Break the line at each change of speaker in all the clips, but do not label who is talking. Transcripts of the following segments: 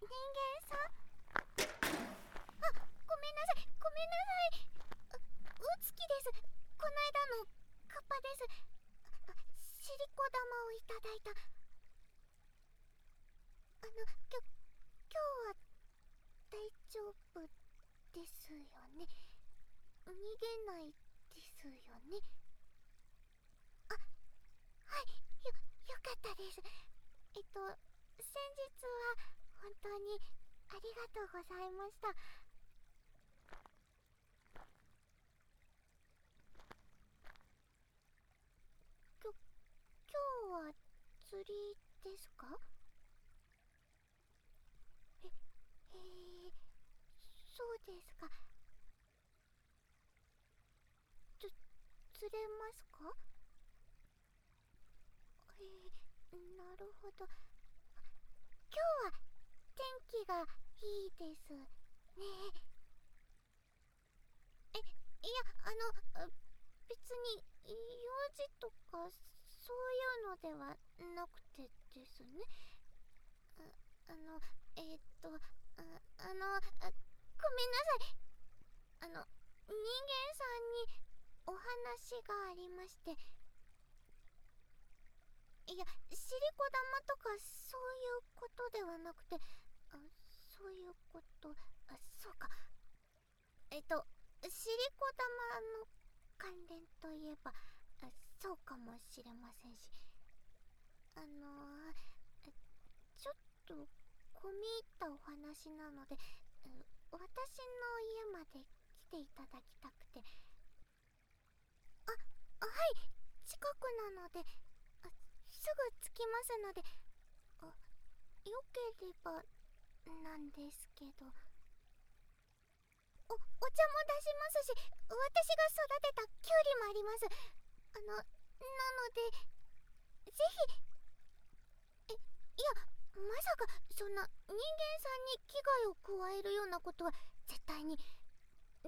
人間さん。あ、ごめんなさい、ごめんなさい。うつきです。こないだのカッパです。シリコ玉をいただいた。今日は大丈夫ですよね。逃げないですよね。あ、はい、よかったです。先日は本当にありがとうございました。今日は釣りですか？そうですか。釣れますか？なるほど。今日は天気がいいですね。いや、別に用事とかそういうのではなくてですね。あの、えーっと、ああの、あごめんなさい。人間さんにお話がありまして。いや、シリコ玉とかそういうことではなくて、そういうこと、そうか。シリコ玉の関連といえば、そうかもしれませんし、ちょっと込み入ったお話なので、私の家まで来ていただきたくて。はい、近くなので、すぐ着きますので、よければなんですけど。お茶も出しますし、私が育てたキュウリもあります。なので、ぜひ。いや、まさかそんな人間さんに危害を加えるようなことは絶対にあり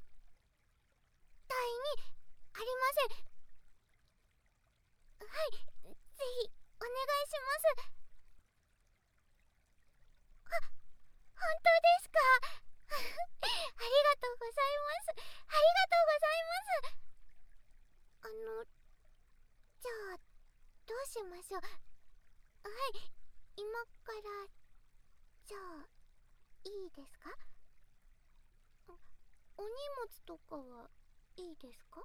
ません。はい、ぜひお願いします。本当ですか？ありがとうございます。ありがとうございます。じゃあどうしましょう。はい、今からじゃあいいですか？お荷物とかはいいですか？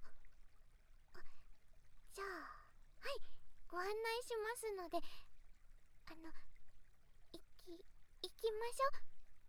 じゃあ、はい、ご案内しますので、行きましょう。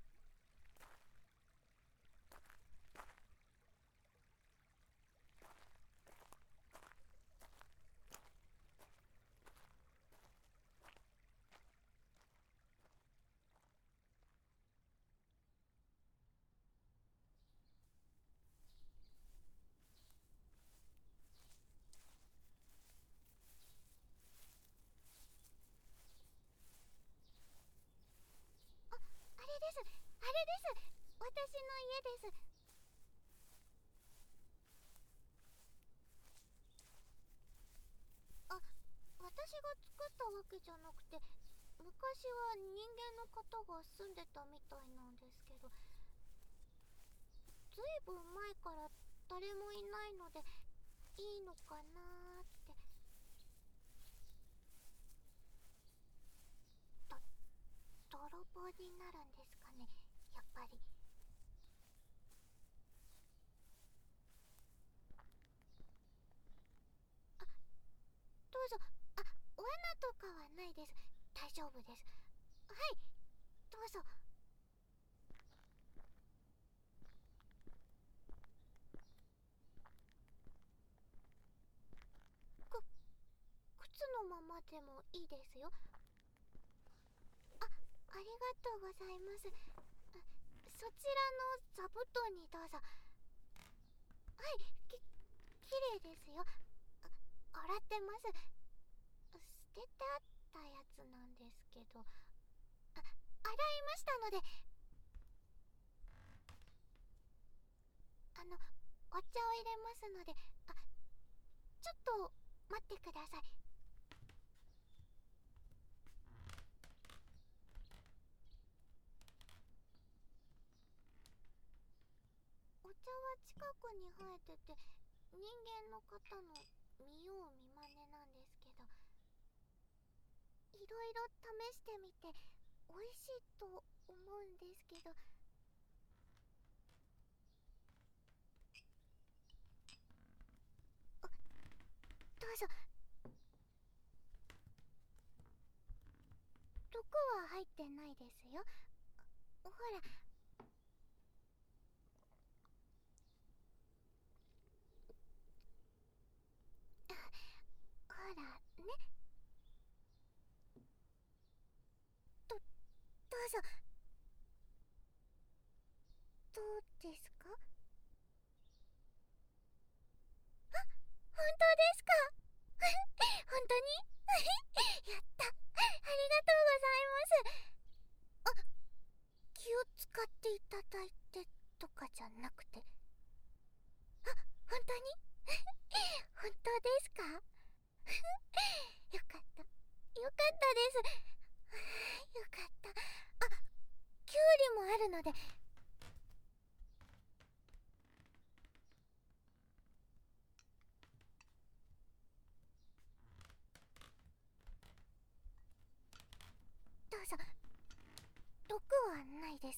あれです、あれです。私の家です。私が作ったわけじゃなくて、昔は人間の方が住んでたみたいなんですけど、ずいぶん前から誰もいないのでいいのかなーって。泥棒になるんですかね、やっぱり。どうぞ。罠とかはないです。大丈夫です。はい、どうぞ。靴のままでもいいですよ。ありがとうございます。そちらの座布団にどうぞ。はい、きれいですよ。洗ってます。捨ててあったやつなんですけど、洗いましたので。お茶を入れますので、ちょっと待ってください。 近くに生えてて、人間の方の見よう見まねなんですけど、いろいろ試してみて美味しいと思うんですけど、どうぞ。毒は入ってないですよ。ほら、ほらね。どうぞ。どうですか？本当ですか？本当に？やった。ありがとうございます。あ、気を使っていただいてとかじゃなくて。あ、本当に？本当ですか？よかった。よかったです。よかった。あ、キュウリもあるので。どうぞ。毒はないです。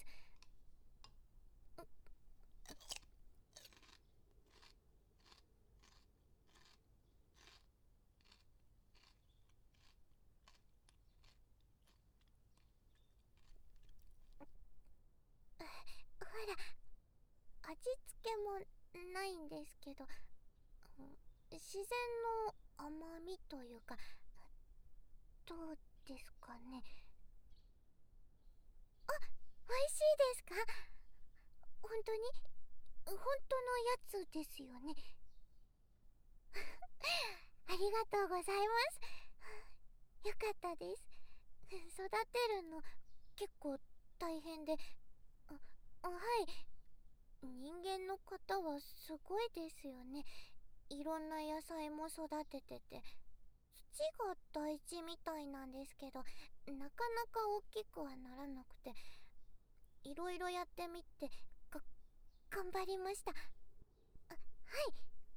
ほら、味付けもないんですけど、自然の甘みというか、どうですかね。あ、美味しいですか？本当に？本当のやつですよね。ありがとうございます。よかったです。育てるの結構大変で、はい。人間の方はすごいですよね。いろんな野菜も育ててて、土が大事みたいなんですけど、なかなか大きくはならなくて、いろいろやってみて、頑張りました。はい。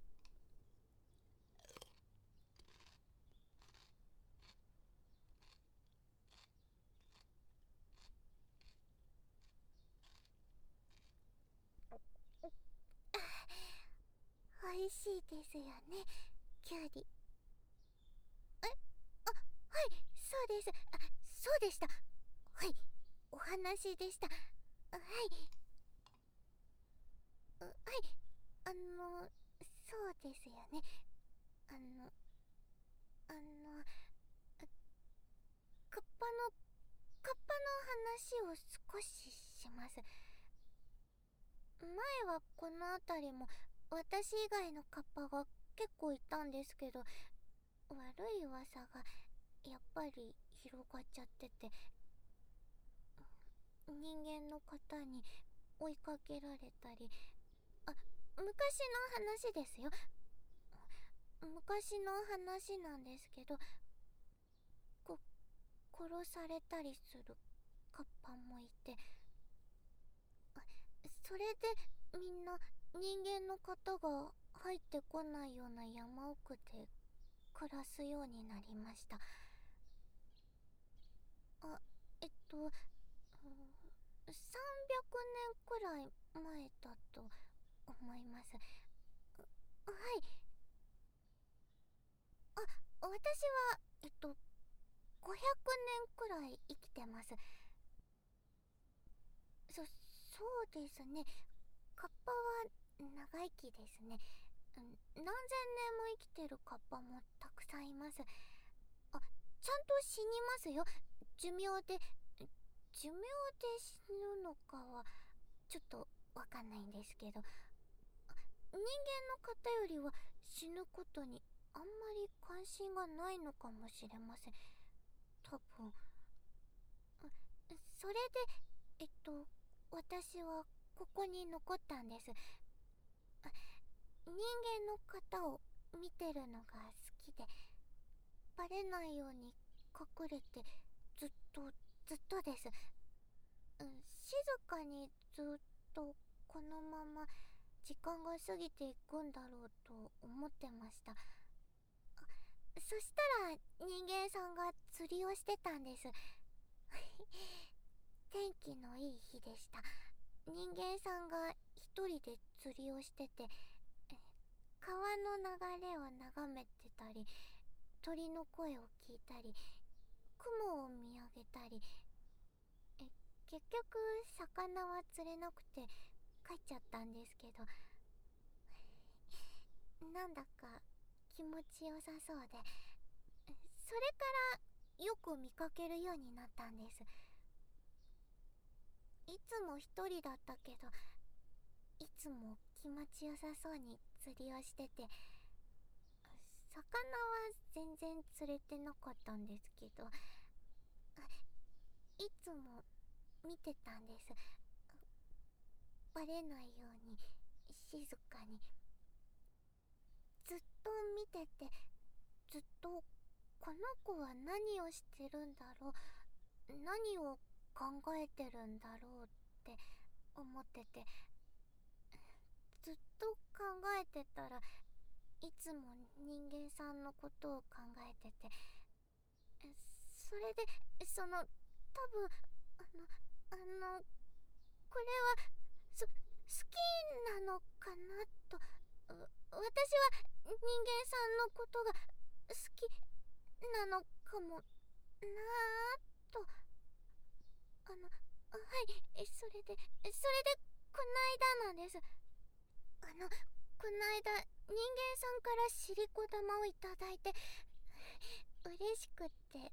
美味しいですよね、キュウリ。あ、はい、そうです。そうでした。はい、お話でした。はい、はい、そうですよね。あの、あの、カッパの、カッパの話を少しします。前はこの辺りも私以外のカッパが結構いたんですけど、悪い噂がやっぱり広がっちゃってて、人間の方に追いかけられたり、あ、昔の話ですよ。昔の話なんですけど、こ殺されたりするカッパもいて、それでみんな人間の方が入ってこないような山奥で暮らすようになりました。あ、300年くらい前だと思います。はい。あ、私は500年くらい生きてます。そうですね。カッパは長生きですね。何千年も生きてるカッパもたくさんいます。あ、ちゃんと死にますよ。寿命で。寿命で死ぬのかはちょっとわかんないんですけど、人間の方よりは死ぬことにあんまり関心がないのかもしれません。多分。それで私はここに残ったんです。人間の方を見てるのが好きで、バレないように隠れてずっとです。静かにずっとこのまま時間が過ぎていくんだろうと思ってました。そしたら人間さんが釣りをしてたんです。天気のいい日でした。人間さんが一人で釣りをしてて、川の流れを眺めてたり、鳥の声を聞いたり、雲を見上げたり、結局魚は釣れなくて帰っちゃったんですけど、なんだか気持ちよさそうで、それからよく見かけるようになったんです。いつも一人だったけど、いつも気持ちよさそうに釣りをしてて、魚は全然釣れてなかったんですけど、いつも見てたんです。バレないように静かに。ずっと見てて、ずっとこの子は何をしてるんだろう、何を考えてるんだろうって思ってて、ずっと考えてたらいつも人間さんのことを考えてて、それで多分これは好きなのかなと。私は人間さんのことが好きなのかもなーと。はい、それでこないだなんです。こないだ人間さんからしりこ玉をいただいて、嬉しくて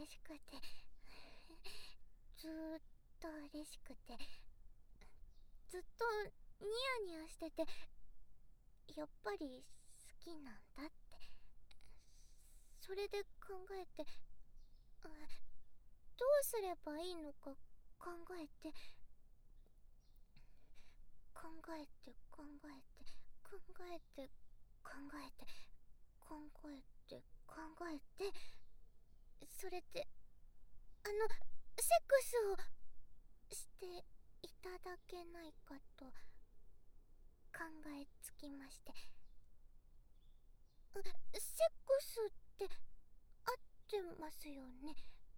ずーっと嬉しくて、ずっとニヤニヤしてて、やっぱり好きなんだって。それで考えて、どうすればいいのか考えて、それでセックスをしていただけないかと考えつきまして。セックスって合ってますよね。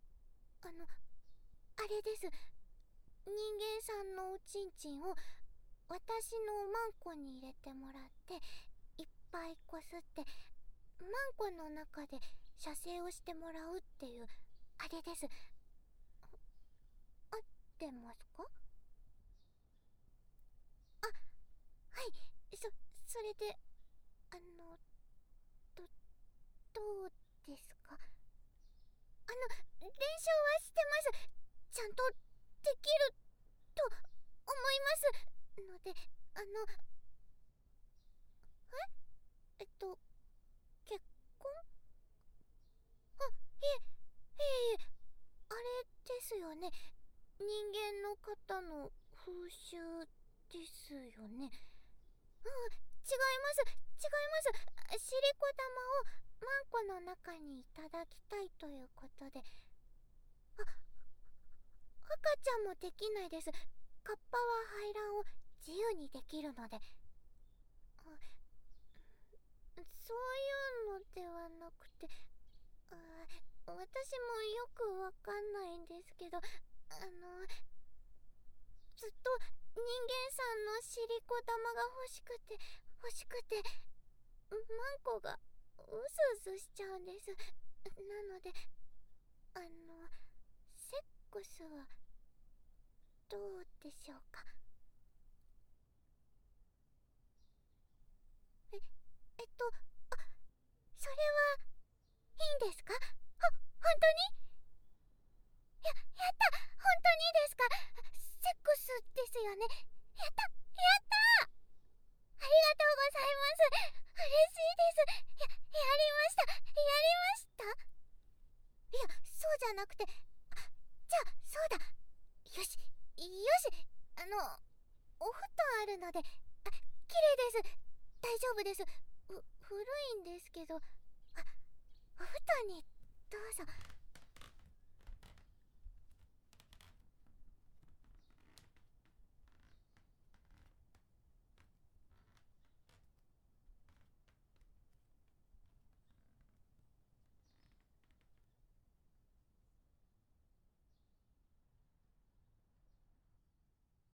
あれです。人間さんのおちんちんを私のマンコに入れてもらって、いっぱいこすってマンコの中で射精をしてもらうっていうあれです。合ってますか？はい、それでどうですか？練習はしてます。ちゃんとできると思いますので、結婚？いえ、あれですよね。人間の方の風習ですよね。違います。しりこ玉をマンコの中にいただきたいということで。赤ちゃんもできないです。カッパは排卵を自由にできるので。そういうのではなくて、私もよくわかんないんですけど、ずっと人間さんのしりこ玉が欲しくて、マンコがうすうすしちゃうんです。なので、セックスはどうでしょうか？それはいいんですか？本当に？やった本当にですか？セックスですよね？やったありがとうございます。嬉しいです。やりましたいや、そうじゃなくて、じゃあ、そうだ。よし。お布団あるので、綺麗です。大丈夫です。古いんですけど、お布団にどうぞ。